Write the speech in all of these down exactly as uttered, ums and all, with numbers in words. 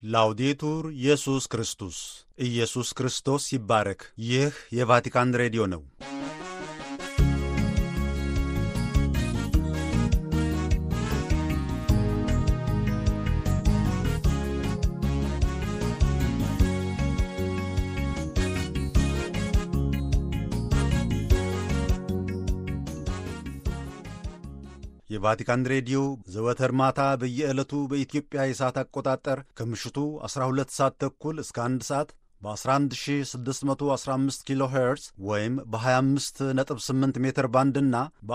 ላውዴቱር ኢየሱስ ክርስቶስ ኢየሱስ ክርስቶስ ይባረክ። ይህ የቫቲካን ሬዲዮ ነው። የቫቲካን ሬዲዮ ዘወትር ማታ በየዕለቱ በኢትዮጵያ የሰዓት አቆጣጠር ከምሽቱ አስራ ሁለት ሰዓት ተኩል እስከ አንድ ሰዓት በ11615 ኪሎ ሄርዝ ወይም በ258 ሜትር ባንድ እና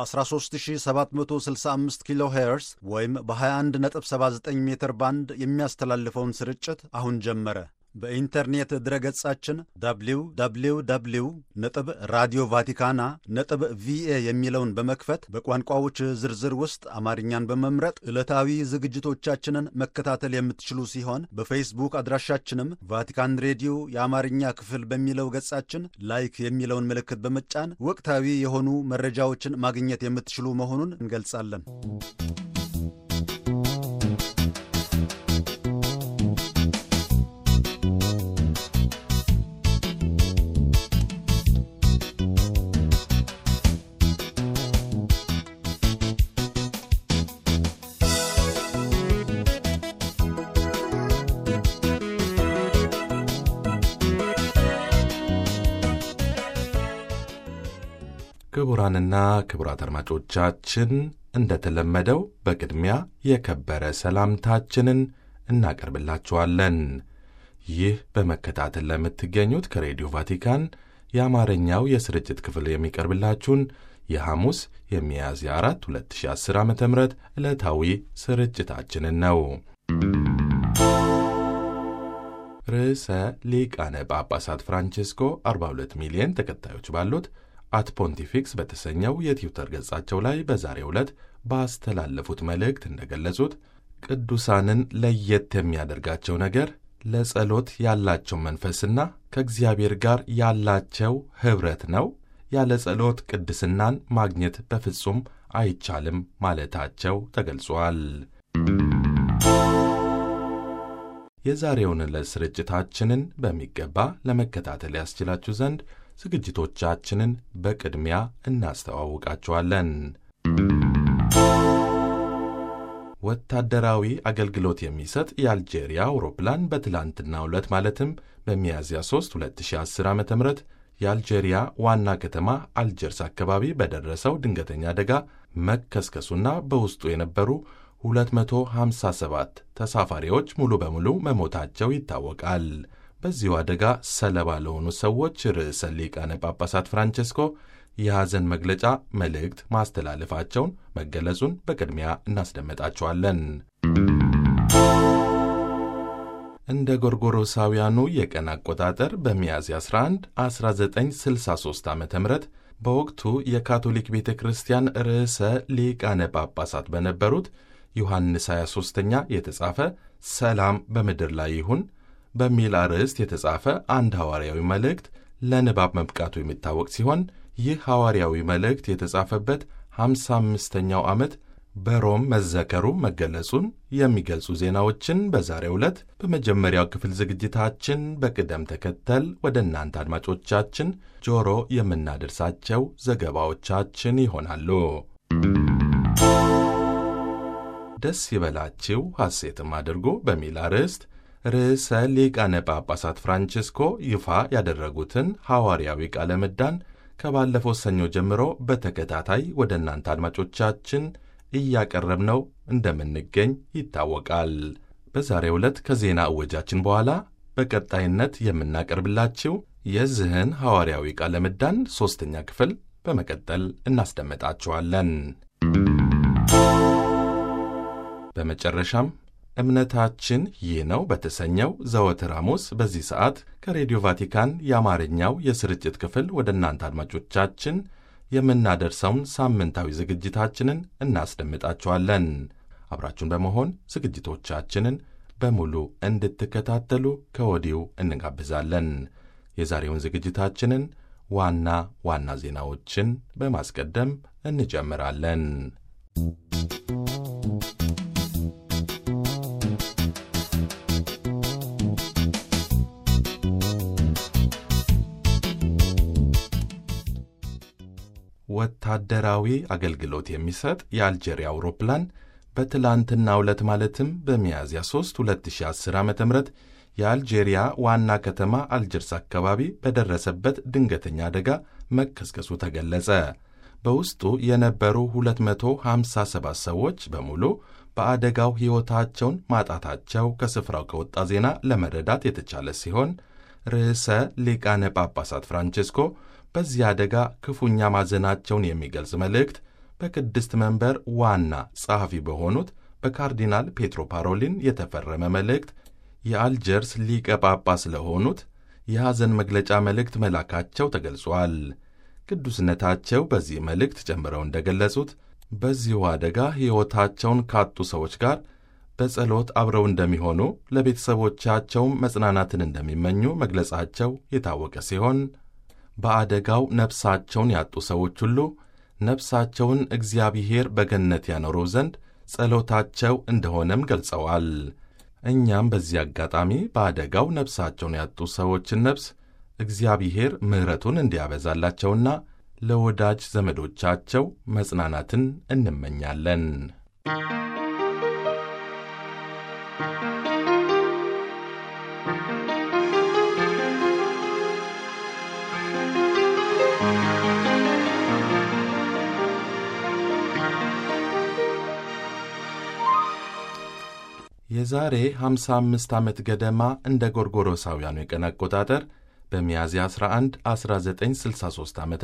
በ13765 ኪሎ ሄርዝ ወይም በ2179 ሜትር ባንድ የሚያስተላልፈውን ስርጭት አሁን ጀመረ። በኢንተርኔት ድረገጻችን ደብሊው ደብሊው ደብሊው ነጥብ ራዲዮ ቫቲካና ነጥብ ቪኤ የሚለውን በመክፈት በቋንቋዎች ዝርዝር ውስጥ አማርኛን በመምረጥ ዕለታዊ ዝግጅቶቻችንን መከታተል የምትችሉ ሲሆን በፌስቡክ አድራሻችንም ቫቲካን ሬዲዮ የአማርኛ ክፍል በሚለው ገጻችን ላይክ የሚለውን ምልክት በመጫን ወቅታዊ የሆኑ መረጃዎችን ማግኘት የምትችሉ መሆኑን እንገልጻለን። ክቡራንና ክቡራት አድማጮቻችን እንደተለመደው በቅድሚያ የከበረ ሰላምታችንን እናቀርብላችኋለን። ይህ በመከታተል ለምትገኙት ከሬዲዮ ቫቲካን የአማርኛው የስርጭት ክፍል የሚቀርብላችሁን የሐሙስ የሚያዝያ አራት ሁለት ሺህ አስር ዓመተ ምህረት ዕለታዊ ስርጭታችንን ነው። ርዕሰ ሊቃነ ጳጳሳት ፍራንቼስኮ አርባ ሁለት ሚሊዮን ተከታዮች ባሉት አት ፖንቲፊክስ በተሰኘው የትዊተር ገጻቸው ላይ በዛሬው ዕለት ባስተላለፉት መልእክት እንደገለጹት ቅዱሳንን ለየት የሚያደርጋቸው ነገር ለጸሎት ያላቸው መንፈስና ከእግዚአብሔር ጋር ያላቸው ኅብረት ነው። ያለ ጸሎት ቅድስናን ማግኘት በፍጹም አይቻልም ማለታቸው ተገልጿል። የዛሬውን ዕለት ስርጭታችንን በሚገባ ለመከታተል ያስችላችሁ ዘንድ ዝግጅቶቻችንን በቅድሚያ እናስተዋውቃችኋለን። ወታደራዊ አገልግሎት የሚሰጥ የአልጄሪያ አውሮፕላን በትላንትናው ዕለት ማለትም በሚያዝያ ሦስት ሁለት ሺህ አስር ዓመተ ምህረት የአልጄሪያ ዋና ከተማ አልጀርስ አካባቢ በደረሰው ድንገተኛ አደጋ መከስከሱና በውስጡ የነበሩ ሁለት መቶ ሃምሳ ሰባት ተሳፋሪዎች ሙሉ በሙሉ መሞታቸው ይታወቃል። በዚሁ አደጋ ሰለባ ለሆኑ ሰዎች ርዕሰ ሊቃነ ጳጳሳት ፍራንቼስኮ የሐዘን መግለጫ መልእክት ማስተላለፋቸውን መገለጹን በቅድሚያ እናስደመጣቸዋለን። እንደ ጎርጎሮሳውያኑ የቀን አቆጣጠር በሚያዝያ አስራ አንድ አስራ ዘጠኝ ስልሳ ሦስት ዓመተ ምህረት በወቅቱ የካቶሊክ ቤተ ክርስቲያን ርዕሰ ሊቃነ ጳጳሳት በነበሩት ዮሐንስ ሃያ ሦስተኛ የተጻፈ ሰላም በምድር ላይ ይሁን በሚል አርዕስት የተጻፈ አንድ ሐዋርያዊ መልእክት ለንባብ መብቃቱ የሚታወቅ ሲሆን ይህ ሐዋርያዊ መልእክት የተጻፈበት ሃምሳ አምስተኛው ዓመት በሮም መዘከሩ መገለጹን የሚገልጹ ዜናዎችን በዛሬው ዕለት በመጀመሪያው ክፍል ዝግጅታችን በቅደም ተከተል ወደ እናንተ አድማጮቻችን ጆሮ የምናደርሳቸው ዘገባዎቻችን ይሆናሉ። ደስ ይበላችሁ ሐሴትም አድርጉ በሚል አርዕስት ርዕሰ ሊቃነ ጳጳሳት ፍራንቼስኮ ይፋ ያደረጉትን ሐዋርያዊ ቃለ ምዕዳን ከባለፈው ሰኞ ጀምሮ በተከታታይ ወደ እናንተ አድማጮቻችን እያቀረብነው እንደምንገኝ ይታወቃል። በዛሬው ዕለት ከዜና እወጃችን በኋላ በቀጣይነት የምናቀርብላችሁ የዚህን ሐዋርያዊ ቃለ ምዕዳን ሦስተኛ ክፍል በመቀጠል እናስደምጣችኋለን። በመጨረሻም እምነታችን ይህ ነው በተሰኘው ዘወትር ሐሙስ በዚህ ሰዓት ከሬዲዮ ቫቲካን የአማርኛው የስርጭት ክፍል ወደ እናንተ አድማጮቻችን የምናደርሰውን ሳምንታዊ ዝግጅታችንን እናስደምጣችኋለን። አብራችሁን በመሆን ዝግጅቶቻችንን በሙሉ እንድትከታተሉ ከወዲሁ እንጋብዛለን። የዛሬውን ዝግጅታችንን ዋና ዋና ዜናዎችን በማስቀደም እንጀምራለን። ወታደራዊ አገልግሎት የሚሰጥ የአልጄሪያ አውሮፕላን በትላንትናው ዕለት ማለትም በሚያዝያ ሦስት ሁለት ሺህ አስር ዓ.ም የአልጄሪያ ዋና ከተማ አልጀርስ አካባቢ በደረሰበት ድንገተኛ አደጋ መከስከሱ ተገለጸ። በውስጡ የነበሩ ሁለት መቶ ሃምሳ ሰባት ሰዎች በሙሉ በአደጋው ሕይወታቸውን ማጣታቸው ከስፍራው ከወጣ ዜና ለመረዳት የተቻለ ሲሆን ርዕሰ ሊቃነ ጳጳሳት ፍራንቼስኮ በዚህ አደጋ ክፉኛ ማዘናቸውን የሚገልጽ መልእክት በቅድስት መንበር ዋና ጸሐፊ በሆኑት በካርዲናል ፔትሮ ፓሮሊን የተፈረመ መልእክት የአልጀርስ ሊቀ ጳጳስ ለሆኑት የሐዘን መግለጫ መልእክት መላካቸው ተገልጿል። ቅዱስነታቸው በዚህ መልእክት ጨምረው እንደገለጹት በዚሁ አደጋ ሕይወታቸውን ካጡ ሰዎች ጋር በጸሎት አብረው እንደሚሆኑ ለቤተሰቦቻቸውም መጽናናትን እንደሚመኙ መግለጻቸው የታወቀ ሲሆን በአደጋው ነፍሳቸውን ያጡ ሰዎች ሁሉ ነፍሳቸውን እግዚአብሔር በገነት ያኖረው ዘንድ ጸሎታቸው እንደሆነም ገልጸዋል። እኛም በዚህ አጋጣሚ በአደጋው ነፍሳቸውን ያጡ ሰዎችን ነፍስ እግዚአብሔር ምሕረቱን እንዲያበዛላቸውና ለወዳጅ ዘመዶቻቸው መጽናናትን እንመኛለን። የዛሬ ሃምሳ አምስት ዓመት ገደማ እንደ ጎርጎሮሳውያኑ የቀን አቆጣጠር በሚያዝያ አስራ አንድ አስራ ዘጠኝ ስልሳ ሦስት ዓ.ም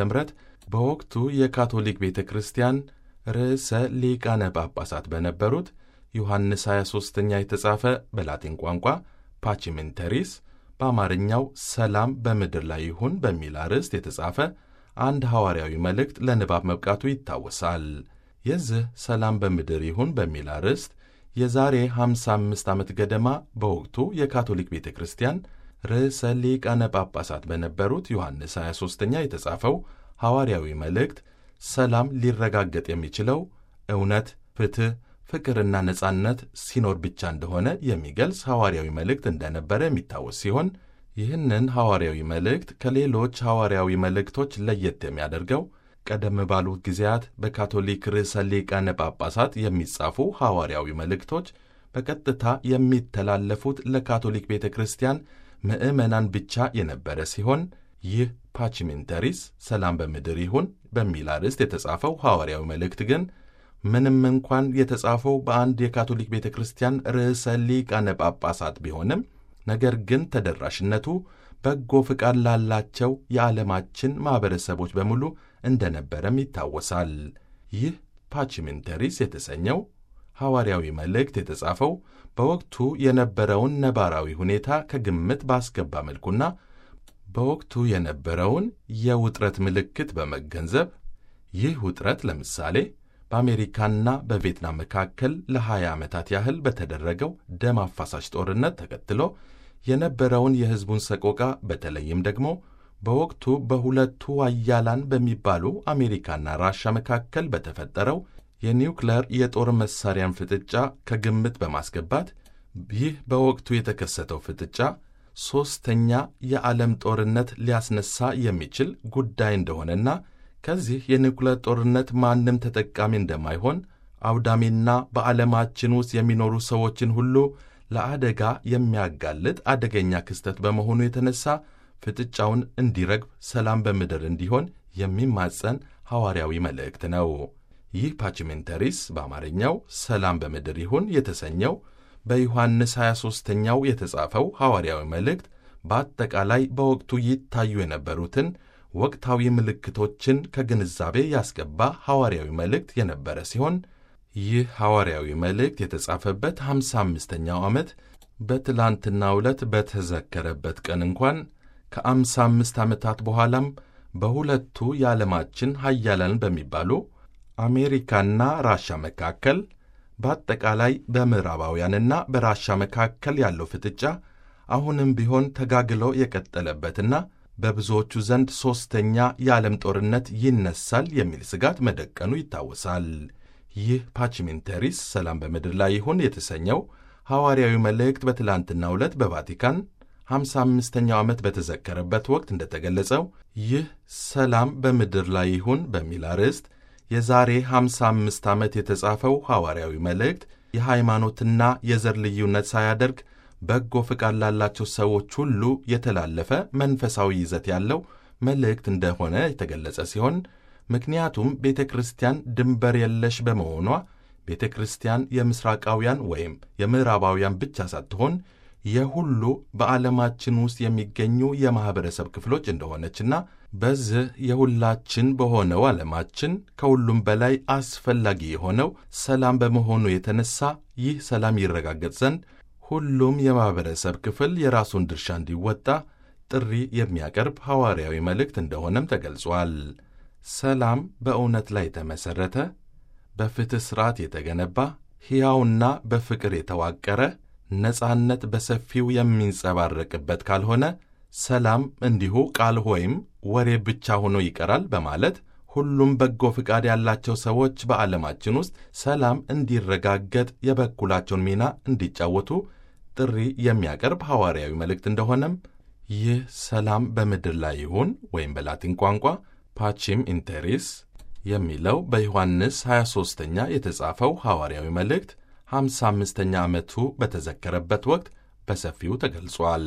በወቅቱ የካቶሊክ ቤተ ክርስቲያን ርዕሰ ሊቃነ ጳጳሳት በነበሩት ዮሐንስ ሃያ ሦስተኛ የተጻፈ በላቲን ቋንቋ ፓቺም ኢን ተሪስ በአማርኛው ሰላም በምድር ላይ ይሁን በሚል አርዕስት የተጻፈ አንድ ሐዋርያዊ መልእክት ለንባብ መብቃቱ ይታወሳል። የዚህ ሰላም በምድር ይሁን በሚል አርዕስት የዛሬ ሃምሳ አምስት ዓመት ገደማ በወቅቱ የካቶሊክ ቤተ ክርስቲያን ርዕሰ ሊቃነ ጳጳሳት በነበሩት ዮሐንስ ሃያ ሦስተኛ የተጻፈው ሐዋርያዊ መልእክት ሰላም ሊረጋገጥ የሚችለው እውነት፣ ፍትሕ፣ ፍቅርና ነጻነት ሲኖር ብቻ እንደሆነ የሚገልጽ ሐዋርያዊ መልእክት እንደነበረ የሚታወስ ሲሆን ይህንን ሐዋርያዊ መልእክት ከሌሎች ሐዋርያዊ መልእክቶች ለየት የሚያደርገው ቀደም ባሉት ጊዜያት በካቶሊክ ርዕሰ ሊቃነ ጳጳሳት የሚጻፉ ሐዋርያዊ መልእክቶች በቀጥታ የሚተላለፉት ለካቶሊክ ቤተ ክርስቲያን ምዕመናን ብቻ የነበረ ሲሆን ይህ ፓቺም ኢን ተሪስ ሰላም በምድር ይሁን በሚል አርዕስት የተጻፈው ሐዋርያዊ መልእክት ግን ምንም እንኳን የተጻፈው በአንድ የካቶሊክ ቤተ ክርስቲያን ርዕሰ ሊቃነ ጳጳሳት ቢሆንም ነገር ግን ተደራሽነቱ በጎ ፍቃድ ላላቸው የዓለማችን ማኅበረሰቦች በሙሉ እንደነበረም ይታወሳል። ይህ ፓቺም ኢን ተሪስ የተሰኘው ሐዋርያዊ መልእክት የተጻፈው በወቅቱ የነበረውን ነባራዊ ሁኔታ ከግምት ባስገባ መልኩና በወቅቱ የነበረውን የውጥረት ምልክት በመገንዘብ ይህ ውጥረት ለምሳሌ በአሜሪካና በቪየትናም መካከል ለሀያ ዓመታት ያህል በተደረገው ደም አፋሳሽ ጦርነት ተከትሎ የነበረውን የሕዝቡን ሰቆቃ በተለይም ደግሞ በወቅቱ በሁለቱ ኃያላን በሚባሉ አሜሪካና ራሻ መካከል በተፈጠረው የኒውክሌር የጦር መሣሪያን ፍጥጫ ከግምት በማስገባት ይህ በወቅቱ የተከሰተው ፍጥጫ ሦስተኛ የዓለም ጦርነት ሊያስነሳ የሚችል ጉዳይ እንደሆነና ከዚህ የኒውክሌር ጦርነት ማንም ተጠቃሚ እንደማይሆን አውዳሚና በዓለማችን ውስጥ የሚኖሩ ሰዎችን ሁሉ ለአደጋ የሚያጋልጥ አደገኛ ክስተት በመሆኑ የተነሳ ፍጥጫውን እንዲረግብ ሰላም በምድር እንዲሆን የሚማጸን ሐዋርያዊ መልእክት ነው። ይህ ፓቺም ኢን ተሪስ በአማርኛው ሰላም በምድር ይሁን የተሰኘው በዮሐንስ ሃያ ሦስተኛው የተጻፈው ሐዋርያዊ መልእክት በአጠቃላይ በወቅቱ ይታዩ የነበሩትን ወቅታዊ ምልክቶችን ከግንዛቤ ያስገባ ሐዋርያዊ መልእክት የነበረ ሲሆን ይህ ሐዋርያዊ መልእክት የተጻፈበት ሃምሳ አምስተኛው ዓመት በትላንትናው ዕለት በተዘከረበት ቀን እንኳን ከአምሳ አምስት ዓመታት በኋላም በሁለቱ የዓለማችን ኃያላን በሚባሉ አሜሪካና ራሻ መካከል በአጠቃላይ በምዕራባውያንና በራሻ መካከል ያለው ፍጥጫ አሁንም ቢሆን ተጋግሎ የቀጠለበትና በብዙዎቹ ዘንድ ሦስተኛ የዓለም ጦርነት ይነሳል የሚል ስጋት መደቀኑ ይታወሳል። ይህ ፓቺም ኢን ተሪስ ሰላም በምድር ላይ ይሁን የተሰኘው ሐዋርያዊ መልእክት በትላንትናው ዕለት በቫቲካን ሃምሳ አምስተኛው ዓመት በተዘከረበት ወቅት እንደተገለጸው ይህ ሰላም በምድር ላይ ይሁን በሚል አርዕስት የዛሬ ሃምሳ አምስት ዓመት የተጻፈው ሐዋርያዊ መልእክት የሃይማኖትና የዘር ልዩነት ሳያደርግ በጎ ፍቃድ ላላቸው ሰዎች ሁሉ የተላለፈ መንፈሳዊ ይዘት ያለው መልእክት እንደሆነ የተገለጸ ሲሆን ምክንያቱም ቤተ ክርስቲያን ድንበር የለሽ በመሆኗ ቤተ ክርስቲያን የምሥራቃውያን ወይም የምዕራባውያን ብቻ ሳትሆን የሁሉ በዓለማችን ውስጥ የሚገኙ የማኅበረሰብ ክፍሎች እንደሆነችና በዚህ የሁላችን በሆነው ዓለማችን ከሁሉም በላይ አስፈላጊ የሆነው ሰላም በመሆኑ የተነሳ ይህ ሰላም ይረጋገጥ ዘንድ ሁሉም የማኅበረሰብ ክፍል የራሱን ድርሻ እንዲወጣ ጥሪ የሚያቀርብ ሐዋርያዊ መልእክት እንደሆነም ተገልጿል። ሰላም በእውነት ላይ የተመሠረተ፣ በፍትሕ ሥርዓት የተገነባ፣ ሕያውና በፍቅር የተዋቀረ፣ ነጻነት በሰፊው የሚንጸባረቅበት ካልሆነ ሰላም እንዲሁ ቃል ወይም ወሬ ብቻ ሆኖ ይቀራል በማለት ሁሉም በጎ ፍቃድ ያላቸው ሰዎች በዓለማችን ውስጥ ሰላም እንዲረጋገጥ የበኩላቸውን ሚና እንዲጫወቱ ጥሪ የሚያቀርብ ሐዋርያዊ መልእክት እንደሆነም ይህ ሰላም በምድር ላይ ይሁን ወይም በላቲን ቋንቋ ፓቺም ኢንቴሪስ የሚለው በዮሐንስ ሃያ ሦስተኛ የተጻፈው ሐዋርያዊ መልእክት ሃምሳ አምስተኛ ዓመቱ በተዘከረበት ወቅት በሰፊው ተገልጿል።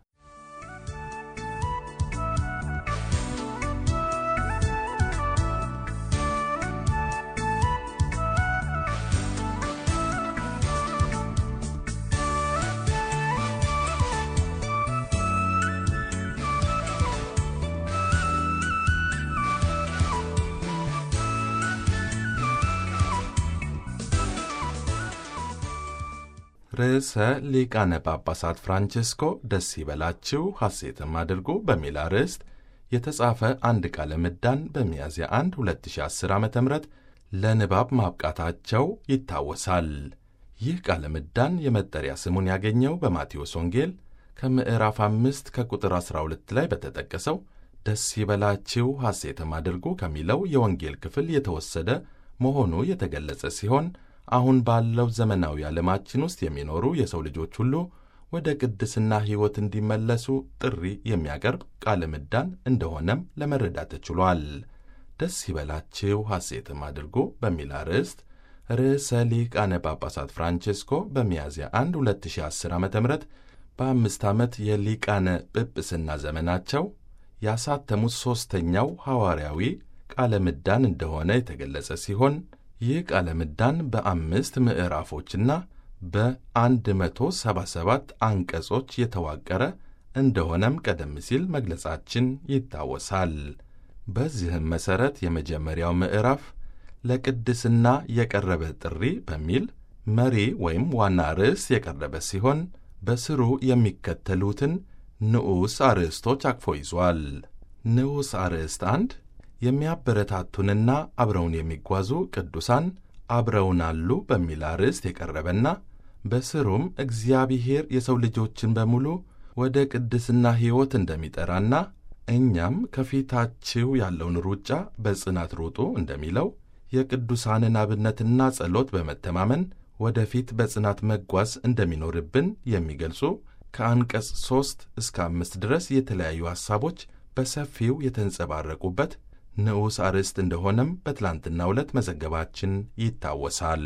ርዕሰ ሊቃነ ጳጳሳት ፍራንቼስኮ ደስ ይበላችሁ ሐሴትም አድርጉ በሚል አርዕስት የተጻፈ አንድ ቃለ ምዕዳን በሚያዝያ አንድ ሁለት ሺህ አስር ዓመተ ምህረት ለንባብ ማብቃታቸው ይታወሳል። ይህ ቃለ ምዕዳን የመጠሪያ ስሙን ያገኘው በማቴዎስ ወንጌል ከምዕራፍ አምስት ከቁጥር አሥራ ሁለት ላይ በተጠቀሰው ደስ ይበላችሁ ሐሴትም አድርጉ ከሚለው የወንጌል ክፍል የተወሰደ መሆኑ የተገለጸ ሲሆን አሁን ባለው ዘመናዊ ዓለማችን ውስጥ የሚኖሩ የሰው ልጆች ሁሉ ወደ ቅድስና ሕይወት እንዲመለሱ ጥሪ የሚያቀርብ ቃለ ምዕዳን እንደሆነም ለመረዳት ተችሏል። ደስ ይበላችሁ ሐሴትም አድርጉ በሚል አርዕስት ርዕሰ ሊቃነ ጳጳሳት ፍራንቼስኮ በሚያዝያ አንድ ሁለት ሺህ አስር ዓመተ ምህረት በአምስት ዓመት የሊቃነ ጵጵስና ዘመናቸው ያሳተሙት ሦስተኛው ሐዋርያዊ ቃለ ምዕዳን እንደሆነ የተገለጸ ሲሆን ይህ ቃለ ምዕዳን በአምስት ምዕራፎችና በአንድ መቶ ሰባ ሰባት አንቀጾች የተዋቀረ እንደሆነም ቀደም ሲል መግለጻችን ይታወሳል። በዚህም መሠረት የመጀመሪያው ምዕራፍ ለቅድስና የቀረበ ጥሪ በሚል መሪ ወይም ዋና ርዕስ የቀረበ ሲሆን በስሩ የሚከተሉትን ንዑስ አርዕስቶች አቅፎ ይዟል። ንዑስ አርዕስት አንድ የሚያበረታቱንና አብረውን የሚጓዙ ቅዱሳን አብረውን አሉ በሚል አርዕስት የቀረበና በስሩም እግዚአብሔር የሰው ልጆችን በሙሉ ወደ ቅድስና ሕይወት እንደሚጠራና እኛም ከፊታችሁ ያለውን ሩጫ በጽናት ሩጡ እንደሚለው የቅዱሳንን አብነትና ጸሎት በመተማመን ወደፊት በጽናት መጓዝ እንደሚኖርብን የሚገልጹ ከአንቀጽ ሦስት እስከ አምስት ድረስ የተለያዩ ሐሳቦች በሰፊው የተንጸባረቁበት ንዑስ አርዕስት እንደሆነም በትላንትናው ዕለት መዘገባችን ይታወሳል።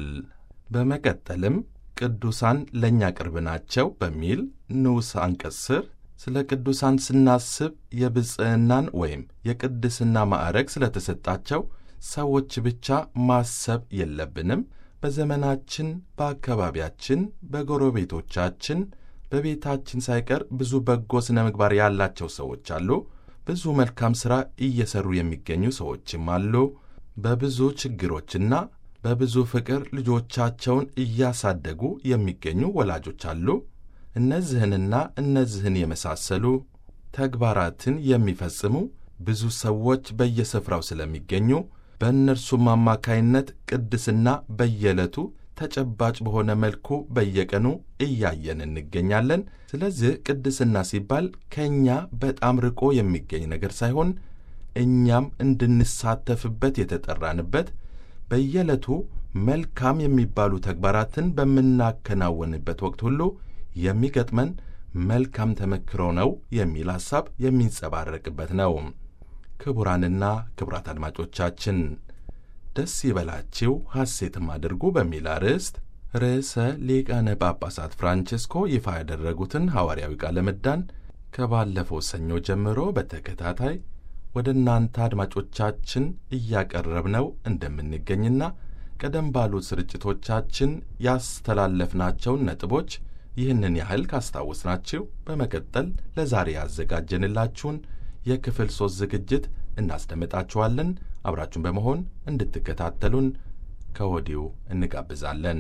በመቀጠልም ቅዱሳን ለእኛ ቅርብ ናቸው በሚል ንዑስ አንቀጽ ስር ስለ ቅዱሳን ስናስብ የብፅዕናን ወይም የቅድስና ማዕረግ ስለተሰጣቸው ሰዎች ብቻ ማሰብ የለብንም። በዘመናችን፣ በአካባቢያችን፣ በጎረቤቶቻችን፣ በቤታችን ሳይቀር ብዙ በጎ ሥነ ምግባር ያላቸው ሰዎች አሉ። ብዙ መልካም ሥራ እየሠሩ የሚገኙ ሰዎችም አሉ። በብዙ ችግሮችና በብዙ ፍቅር ልጆቻቸውን እያሳደጉ የሚገኙ ወላጆች አሉ። እነዚህንና እነዚህን የመሳሰሉ ተግባራትን የሚፈጽሙ ብዙ ሰዎች በየስፍራው ስለሚገኙ በእነርሱም አማካይነት ቅድስና በየዕለቱ ተጨባጭ በሆነ መልኩ በየቀኑ እያየን እንገኛለን። ስለዚህ ቅድስና ሲባል ከእኛ በጣም ርቆ የሚገኝ ነገር ሳይሆን እኛም እንድንሳተፍበት የተጠራንበት በየዕለቱ መልካም የሚባሉ ተግባራትን በምናከናወንበት ወቅት ሁሉ የሚገጥመን መልካም ተመክሮ ነው የሚል ሐሳብ የሚንጸባረቅበት ነው። ክቡራንና ክቡራት አድማጮቻችን ደስ ይበላችሁ ሐሴትም አድርጉ በሚል አርዕስት ርዕሰ ሊቃነ ጳጳሳት ፍራንቼስኮ ይፋ ያደረጉትን ሐዋርያዊ ቃለ ምዕዳን ከባለፈው ሰኞ ጀምሮ በተከታታይ ወደ እናንተ አድማጮቻችን እያቀረብነው እንደምንገኝና ቀደም ባሉት ስርጭቶቻችን ያስተላለፍናቸውን ነጥቦች ይህንን ያህል ካስታወስናችሁ በመቀጠል ለዛሬ ያዘጋጀንላችሁን የክፍል ሦስት ዝግጅት እናስደምጣችኋለን። አብራችሁን በመሆን እንድትከታተሉን ከወዲሁ እንጋብዛለን።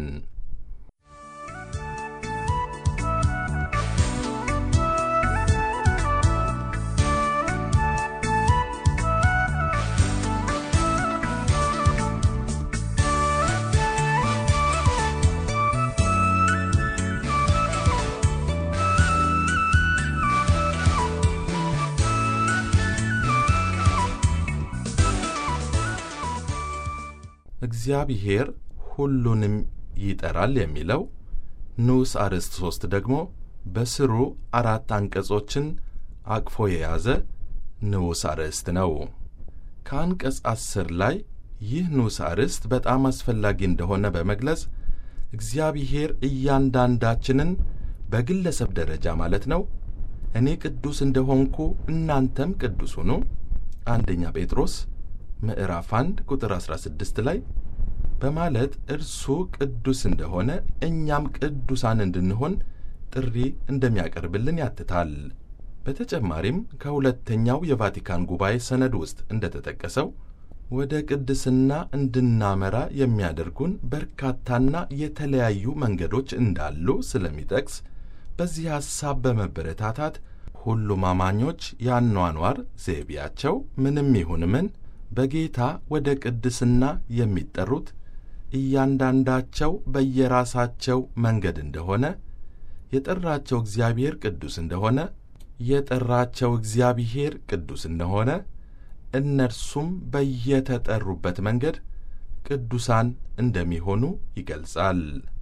እግዚአብሔር ሁሉንም ይጠራል የሚለው ንዑስ አርዕስት ሦስት ደግሞ በስሩ አራት አንቀጾችን አቅፎ የያዘ ንዑስ አርዕስት ነው። ከአንቀጽ አስር ላይ ይህ ንዑስ አርዕስት በጣም አስፈላጊ እንደሆነ በመግለጽ እግዚአብሔር እያንዳንዳችንን በግለሰብ ደረጃ ማለት ነው እኔ ቅዱስ እንደሆንኩ እናንተም ቅዱስ ሁኑ አንደኛ ጴጥሮስ ምዕራፍ አንድ ቁጥር አስራ ስድስት ላይ በማለት እርሱ ቅዱስ እንደሆነ እኛም ቅዱሳን እንድንሆን ጥሪ እንደሚያቀርብልን ያትታል። በተጨማሪም ከሁለተኛው የቫቲካን ጉባኤ ሰነድ ውስጥ እንደተጠቀሰው ወደ ቅድስና እንድናመራ የሚያደርጉን በርካታና የተለያዩ መንገዶች እንዳሉ ስለሚጠቅስ በዚህ ሐሳብ በመበረታታት ሁሉም አማኞች የአኗኗር ዘይቤያቸው ምንም ይሁን ምን በጌታ ወደ ቅድስና የሚጠሩት እያንዳንዳቸው በየራሳቸው መንገድ እንደሆነ የጠራቸው እግዚአብሔር ቅዱስ እንደሆነ የጠራቸው እግዚአብሔር ቅዱስ እንደሆነ እነርሱም በየተጠሩበት መንገድ ቅዱሳን እንደሚሆኑ ይገልጻል።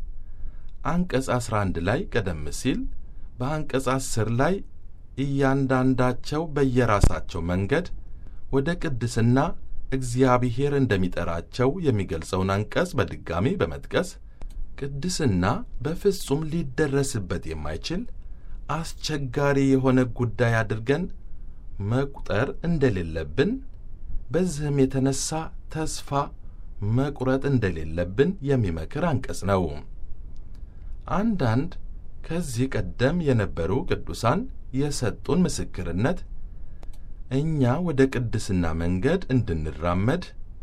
አንቀጽ አስራ አንድ ላይ ቀደም ሲል በአንቀጽ አስር ላይ እያንዳንዳቸው በየራሳቸው መንገድ ወደ ቅድስና እግዚአብሔር እንደሚጠራቸው የሚገልጸውን አንቀጽ በድጋሚ በመጥቀስ ቅድስና በፍጹም ሊደረስበት የማይችል አስቸጋሪ የሆነ ጉዳይ አድርገን መቁጠር እንደሌለብን፣ በዚህም የተነሳ ተስፋ መቁረጥ እንደሌለብን የሚመክር አንቀጽ ነው። አንዳንድ ከዚህ ቀደም የነበሩ ቅዱሳን የሰጡን ምስክርነት እኛ ወደ ቅድስና መንገድ እንድንራመድ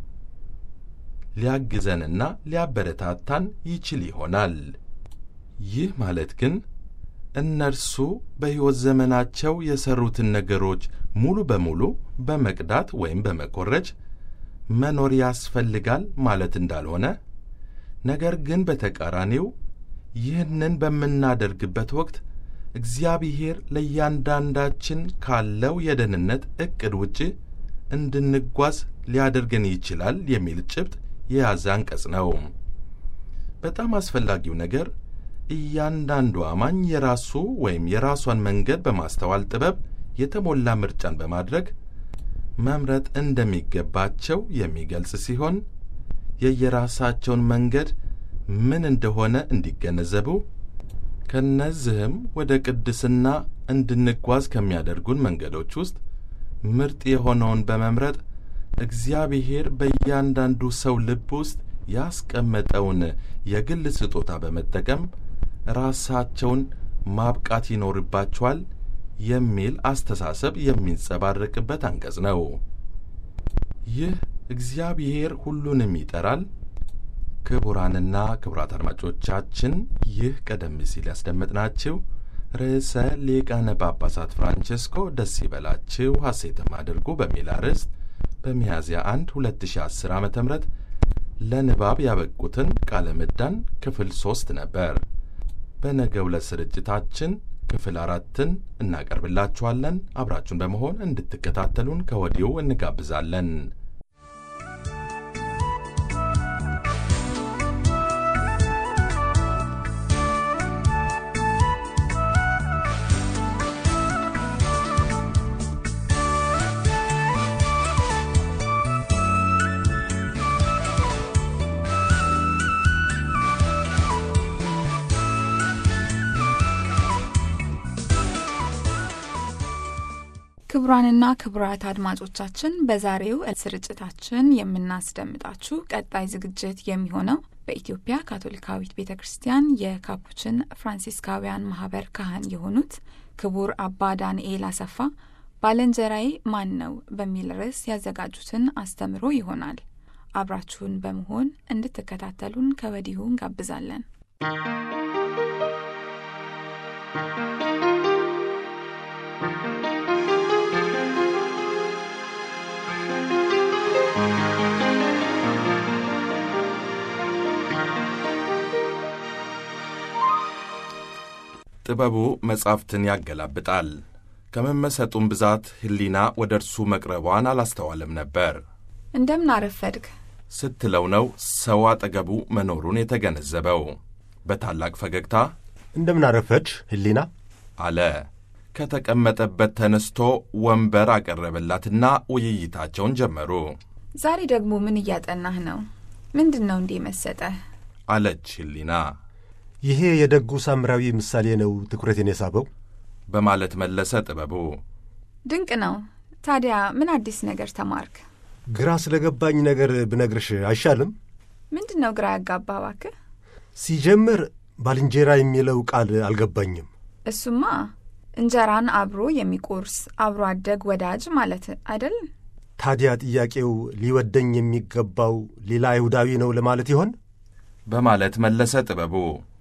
ሊያግዘንና ሊያበረታታን ይችል ይሆናል። ይህ ማለት ግን እነርሱ በሕይወት ዘመናቸው የሠሩትን ነገሮች ሙሉ በሙሉ በመቅዳት ወይም በመኮረጅ መኖር ያስፈልጋል ማለት እንዳልሆነ፣ ነገር ግን በተቃራኒው ይህንን በምናደርግበት ወቅት እግዚአብሔር ለእያንዳንዳችን ካለው የደህንነት ዕቅድ ውጪ እንድንጓዝ ሊያደርገን ይችላል የሚል ጭብጥ የያዘ አንቀጽ ነው። በጣም አስፈላጊው ነገር እያንዳንዱ አማኝ የራሱ ወይም የራሷን መንገድ በማስተዋል ጥበብ የተሞላ ምርጫን በማድረግ መምረጥ እንደሚገባቸው የሚገልጽ ሲሆን የየራሳቸውን መንገድ ምን እንደሆነ እንዲገነዘቡ ከነዚህም ወደ ቅድስና እንድንጓዝ ከሚያደርጉን መንገዶች ውስጥ ምርጥ የሆነውን በመምረጥ እግዚአብሔር በእያንዳንዱ ሰው ልብ ውስጥ ያስቀመጠውን የግል ስጦታ በመጠቀም ራሳቸውን ማብቃት ይኖርባቸዋል የሚል አስተሳሰብ የሚንጸባረቅበት አንቀጽ ነው። ይህ እግዚአብሔር ሁሉንም ይጠራል። ክቡራንና ክቡራት አድማጮቻችን ይህ ቀደም ሲል ያስደመጥናችሁ ርዕሰ ሊቃነ ጳጳሳት ፍራንቼስኮ ደስ ይበላችሁ ሐሴትም አድርጉ በሚል አርዕስት በሚያዝያ አንድ ሁለት ሺህ አስር ዓመተ ምህረት ለንባብ ያበቁትን ቃለ ምዕዳን ክፍል ሦስት ነበር። በነገው ዕለት ስርጭታችን ክፍል አራትን እናቀርብላችኋለን። አብራችሁን በመሆን እንድትከታተሉን ከወዲሁ እንጋብዛለን። ክቡራንና ክቡራት አድማጮቻችን በዛሬው ስርጭታችን የምናስደምጣችሁ ቀጣይ ዝግጅት የሚሆነው በኢትዮጵያ ካቶሊካዊት ቤተክርስቲያን የካፑችን ፍራንሲስካውያን ማህበር ካህን የሆኑት ክቡር አባ ዳንኤል አሰፋ ባልንጀራዬ ማን ነው በሚል ርዕስ ያዘጋጁትን አስተምሮ ይሆናል። አብራችሁን በመሆን እንድትከታተሉን ከወዲሁ እንጋብዛለን። ጥበቡ መጻሕፍትን ያገላብጣል። ከመመሰጡም ብዛት ህሊና ወደ እርሱ መቅረቧን አላስተዋለም ነበር። እንደምን አረፈድክ ስትለው ነው ሰው አጠገቡ መኖሩን የተገነዘበው። በታላቅ ፈገግታ እንደምን አረፈድሽ ህሊና አለ። ከተቀመጠበት ተነስቶ ወንበር አቀረበላትና ውይይታቸውን ጀመሩ። ዛሬ ደግሞ ምን እያጠናህ ነው? ምንድነው እንዴ መሰጠህ? አለች ህሊና። ይሄ የደጉ ሳምራዊ ምሳሌ ነው ትኩረቴን የሳበው በማለት መለሰ ጥበቡ። ድንቅ ነው። ታዲያ ምን አዲስ ነገር ተማርክ? ግራ ስለገባኝ ነገር ብነግርሽ አይሻልም? ምንድነው ግራ ያጋባህ እባክህ? ሲጀምር ባልንጀራ የሚለው ቃል አልገባኝም። እሱማ እንጀራን አብሮ የሚቆርስ አብሮ አደግ ወዳጅ ማለት አይደል? ታዲያ ጥያቄው ሊወደኝ የሚገባው ሌላ አይሁዳዊ ነው ለማለት ይሆን? በማለት መለሰ ጥበቡ።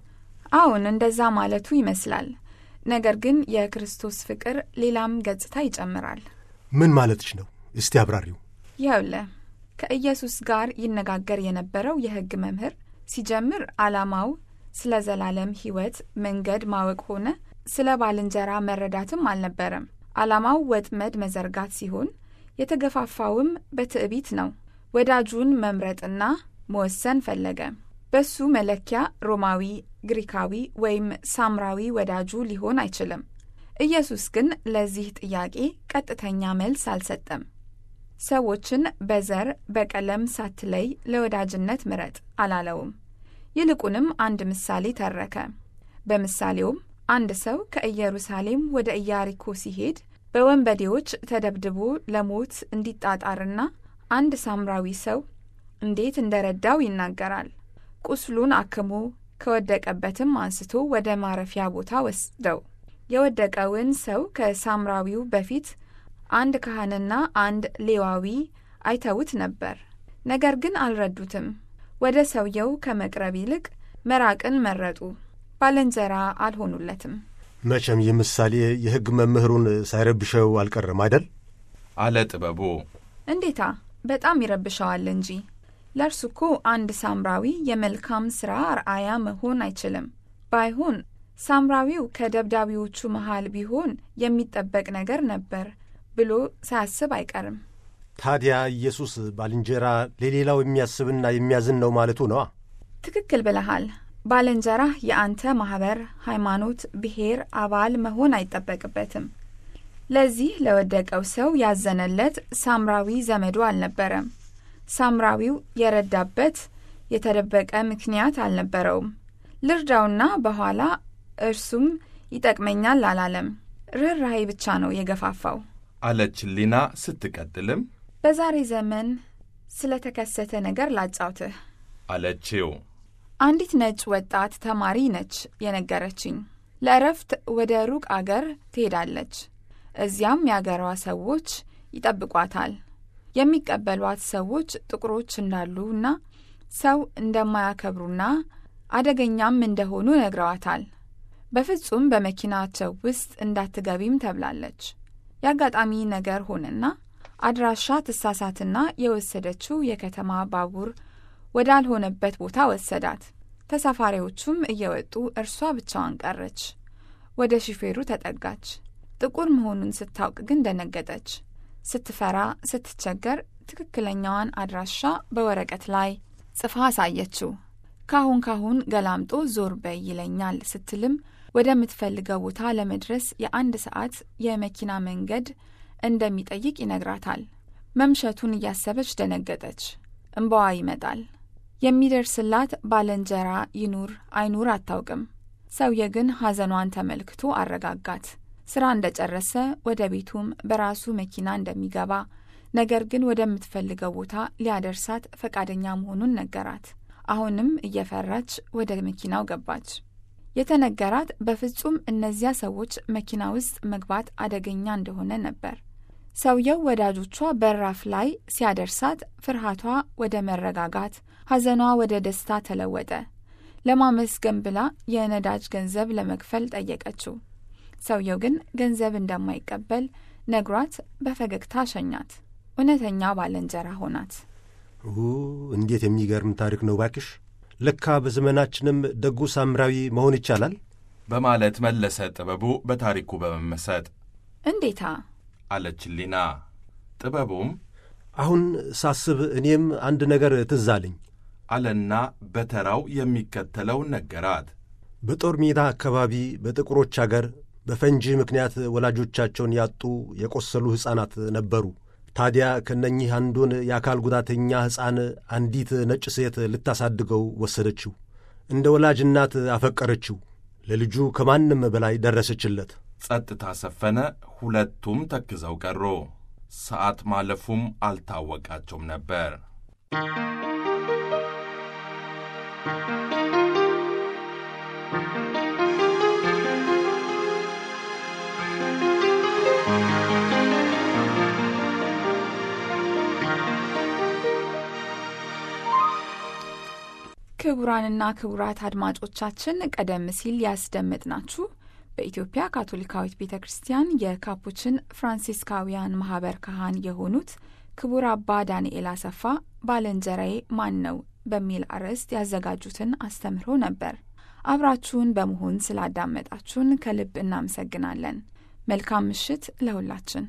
አሁን እንደዛ ማለቱ ይመስላል። ነገር ግን የክርስቶስ ፍቅር ሌላም ገጽታ ይጨምራል። ምን ማለትሽ ነው? እስቲ አብራሪው። ይኸውልህ ከኢየሱስ ጋር ይነጋገር የነበረው የሕግ መምህር ሲጀምር ዓላማው ስለ ዘላለም ሕይወት መንገድ ማወቅ ሆነ ስለ ባልንጀራ መረዳትም አልነበረም። ዓላማው ወጥመድ መዘርጋት ሲሆን የተገፋፋውም በትዕቢት ነው። ወዳጁን መምረጥና መወሰን ፈለገ። በሱ መለኪያ ሮማዊ፣ ግሪካዊ ወይም ሳምራዊ ወዳጁ ሊሆን አይችልም። ኢየሱስ ግን ለዚህ ጥያቄ ቀጥተኛ መልስ አልሰጠም። ሰዎችን በዘር በቀለም ሳትለይ ለወዳጅነት ምረጥ አላለውም። ይልቁንም አንድ ምሳሌ ተረከ። በምሳሌውም አንድ ሰው ከኢየሩሳሌም ወደ ኢያሪኮ ሲሄድ በወንበዴዎች ተደብድቦ ለሞት እንዲጣጣርና አንድ ሳምራዊ ሰው እንዴት እንደረዳው ይናገራል። ቁስሉን አክሞ ከወደቀበትም አንስቶ ወደ ማረፊያ ቦታ ወስደው የወደቀውን ሰው ከሳምራዊው በፊት አንድ ካህንና አንድ ሌዋዊ አይተውት ነበር። ነገር ግን አልረዱትም። ወደ ሰውየው ከመቅረብ ይልቅ መራቅን መረጡ። ባልንጀራ አልሆኑለትም። መቼም ይህ ምሳሌ የሕግ መምህሩን ሳይረብሸው አልቀረም አይደል? አለ ጥበቡ። እንዴታ በጣም ይረብሸዋል እንጂ። ለእርሱ እኮ አንድ ሳምራዊ የመልካም ሥራ አርአያ መሆን አይችልም። ባይሆን ሳምራዊው ከደብዳቢዎቹ መሃል ቢሆን የሚጠበቅ ነገር ነበር ብሎ ሳያስብ አይቀርም። ታዲያ ኢየሱስ ባልንጀራ ለሌላው የሚያስብና የሚያዝን ነው ማለቱ ነዋ። ትክክል ብለሃል። ባልንጀራህ የአንተ ማህበር፣ ሃይማኖት፣ ብሔር አባል መሆን አይጠበቅበትም። ለዚህ ለወደቀው ሰው ያዘነለት ሳምራዊ ዘመዱ አልነበረም። ሳምራዊው የረዳበት የተደበቀ ምክንያት አልነበረውም። ልርዳውና በኋላ እርሱም ይጠቅመኛል አላለም። ርኅራኄ ብቻ ነው የገፋፋው አለች ሊና። ስትቀጥልም በዛሬ ዘመን ስለተከሰተ ነገር ላጫውትህ አለችው። አንዲት ነጭ ወጣት ተማሪ ነች የነገረችኝ። ለእረፍት ወደ ሩቅ አገር ትሄዳለች። እዚያም የአገሯ ሰዎች ይጠብቋታል። የሚቀበሏት ሰዎች ጥቁሮች እንዳሉና ሰው እንደማያከብሩና አደገኛም እንደሆኑ ነግረዋታል። በፍጹም በመኪናቸው ውስጥ እንዳትገቢም ተብላለች። ያጋጣሚ ነገር ሆነና አድራሻ ትሳሳትና የወሰደችው የከተማ ባቡር ወዳልሆነበት ቦታ ወሰዳት። ተሳፋሪዎቹም እየወጡ እርሷ ብቻዋን ቀረች። ወደ ሹፌሩ ተጠጋች። ጥቁር መሆኑን ስታውቅ ግን ደነገጠች። ስትፈራ ስትቸገር ትክክለኛዋን አድራሻ በወረቀት ላይ ጽፋ አሳየችው። ካሁን ካሁን ገላምጦ ዞር በይ ይለኛል ስትልም ወደምትፈልገው ቦታ ለመድረስ የአንድ ሰዓት የመኪና መንገድ እንደሚጠይቅ ይነግራታል። መምሸቱን እያሰበች ደነገጠች። እንባዋ ይመጣል። የሚደርስላት ባልንጀራ ይኑር አይኑር አታውቅም። ሰውዬ ግን ሐዘኗን ተመልክቶ አረጋጋት። ሥራ እንደጨረሰ ወደ ቤቱም በራሱ መኪና እንደሚገባ፣ ነገር ግን ወደምትፈልገው ቦታ ሊያደርሳት ፈቃደኛ መሆኑን ነገራት። አሁንም እየፈራች ወደ መኪናው ገባች። የተነገራት በፍጹም እነዚያ ሰዎች መኪና ውስጥ መግባት አደገኛ እንደሆነ ነበር። ሰውየው ወዳጆቿ በራፍ ላይ ሲያደርሳት ፍርሃቷ ወደ መረጋጋት፣ ሐዘኗ ወደ ደስታ ተለወጠ። ለማመስገን ብላ የነዳጅ ገንዘብ ለመክፈል ጠየቀችው። ሰውየው ግን ገንዘብ እንደማይቀበል ነግሯት በፈገግታ ሸኛት። እውነተኛ ባልንጀራ ሆናት። እንዴት የሚገርም ታሪክ ነው ባክሽ! ለካ በዘመናችንም ደጉ ሳምራዊ መሆን ይቻላል በማለት መለሰ ጥበቡ በታሪኩ በመመሰጥ። እንዴታ አለች ሊና። ጥበቡም አሁን ሳስብ እኔም አንድ ነገር ትዝ አለኝ አለና በተራው የሚከተለው ነገራት። በጦር ሜዳ አካባቢ በጥቁሮች አገር በፈንጂ ምክንያት ወላጆቻቸውን ያጡ የቆሰሉ ሕፃናት ነበሩ። ታዲያ ከነኚህ አንዱን የአካል ጉዳተኛ ሕፃን አንዲት ነጭ ሴት ልታሳድገው ወሰደችው። እንደ ወላጅ እናት አፈቀረችው። ለልጁ ከማንም በላይ ደረሰችለት። ጸጥታ ሰፈነ። ሁለቱም ተክዘው ቀሩ። ሰዓት ማለፉም አልታወቃቸውም ነበር። ክቡራንና ክቡራት አድማጮቻችን ቀደም ሲል ያስደመጥናችሁ በኢትዮጵያ ካቶሊካዊት ቤተ ክርስቲያን የካፑችን ፍራንሲስካውያን ማኅበር ካህን የሆኑት ክቡር አባ ዳንኤል አሰፋ ባልንጀራዬ ማን ነው በሚል አርዕስት ያዘጋጁትን አስተምህሮ ነበር። አብራችሁን በመሆን ስላዳመጣችሁን ከልብ እናመሰግናለን። መልካም ምሽት ለሁላችን።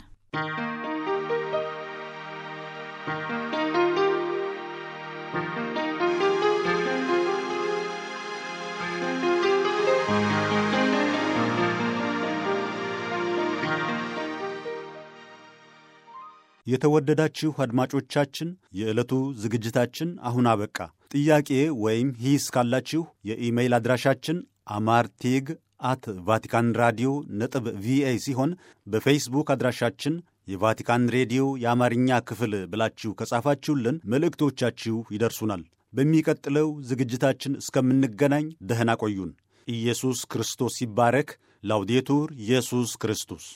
የተወደዳችሁ አድማጮቻችን የዕለቱ ዝግጅታችን አሁን አበቃ። ጥያቄ ወይም ሂስ ካላችሁ የኢሜይል አድራሻችን አማርቲግ አት ቫቲካን ራዲዮ ነጥብ ቪኦኤ ሲሆን በፌስቡክ አድራሻችን የቫቲካን ሬዲዮ የአማርኛ ክፍል ብላችሁ ከጻፋችሁልን መልእክቶቻችሁ ይደርሱናል። በሚቀጥለው ዝግጅታችን እስከምንገናኝ ደህና ቆዩን። ኢየሱስ ክርስቶስ ይባረክ። ላውዴቱር ኢየሱስ ክርስቶስ